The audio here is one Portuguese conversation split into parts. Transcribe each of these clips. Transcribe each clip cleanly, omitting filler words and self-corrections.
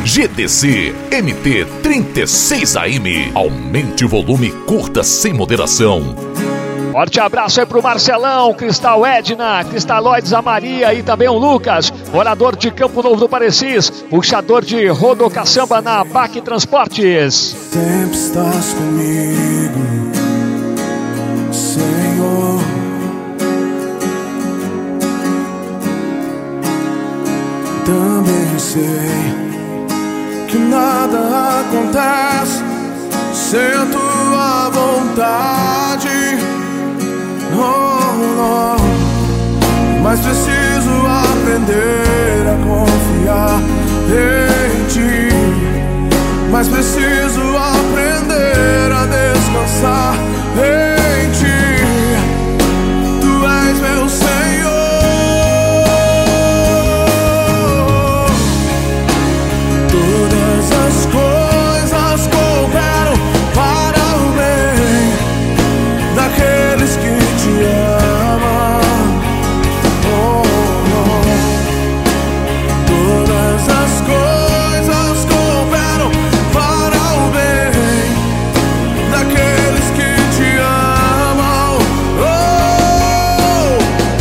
GTC MT 36 AM. Aumente o volume, curta sem moderação. Forte abraço aí pro Marcelão, Cristal Edna, Cristaloides a Maria e também o Lucas, morador de Campo Novo do Parecis, puxador de rodocaçamba na BAC Transportes. Sempre estás comigo, Senhor. Também sei que nada acontece sem tua vontade. Oh, oh. Mas preciso aprender a confiar em ti. Mas preciso aprender a descansar em ti. Tu és meu Senhor. Todas as coisas cooperam para o bem daqueles que te amam. Oh, oh. Todas as coisas cooperam para o bem daqueles que te amam. Oh,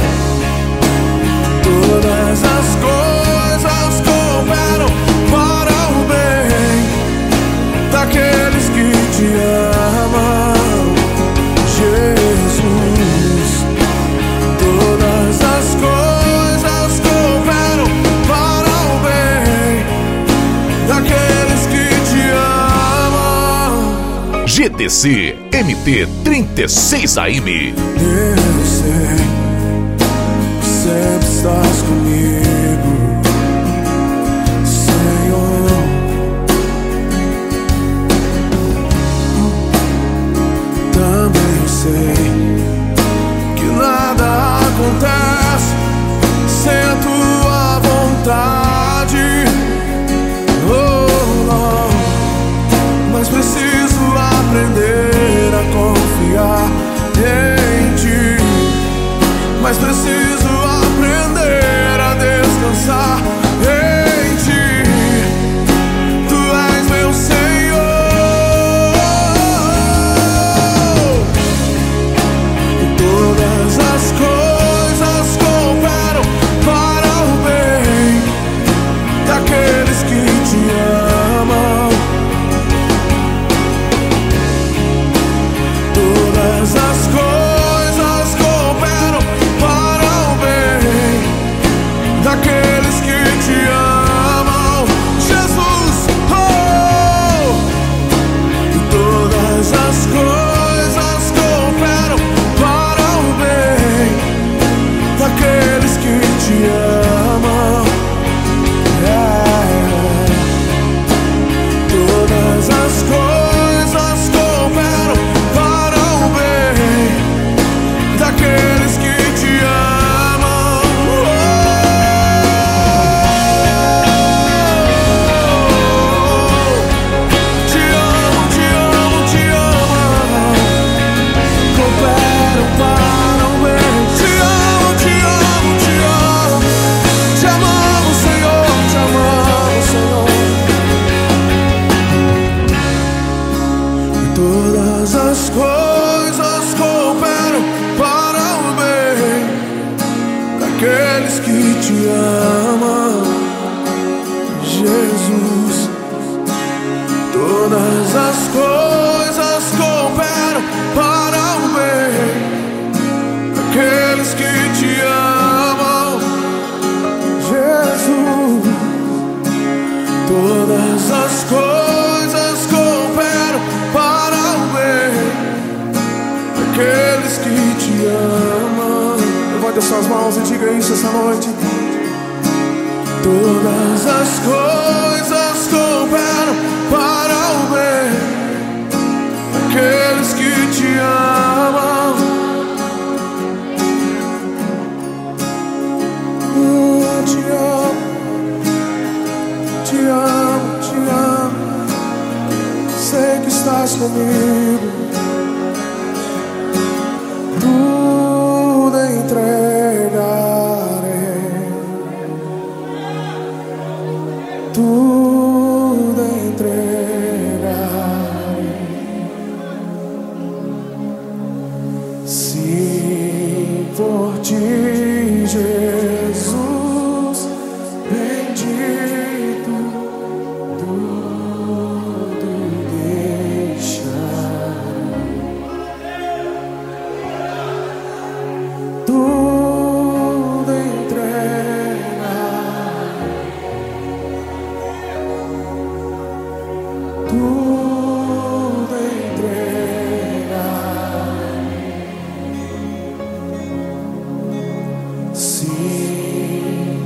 todas as coisas cooperam para o bem daqueles que te amam. Jesus, todas as coisas cooperam para o bem daqueles que te amam. GTC MT 36 AM. Eu sei, sempre estás comigo, Senhor. Também sei que nada acontece sem a tua vontade. Oh, oh. Mas preciso aprender a confiar em ti. Mas preciso aprender a descansar em ti. Tu és meu Senhor. E todas as coisas cooperam para o bem daqueles que te amam. Todas as coisas cooperam para o bem daqueles que te amam. Jesus, oh! E todas as coisas cooperam para o bem daqueles que te amam. Yeah. Todas as coisas cooperam para o bem daqueles que te amam. Te amo, te amo, te amo. Cooperam para o bem. Te amo, te amo, te amo. Te amamos, Senhor, te amamos, Senhor. E todas as coisas cooperam para o bem daqueles que te amam. Jesus, todas as coisas cooperam para o bem daqueles que te amam. Jesus, todas as coisas cooperam para o bem daqueles que te amam. Levante as suas mãos e diga isso essa noite. Todas as coisas cooperam para o bem daqueles que te amam. Te amo, te amo, te amo. Sei que estás comigo. Tudo entregarei. Tudo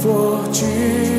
forte.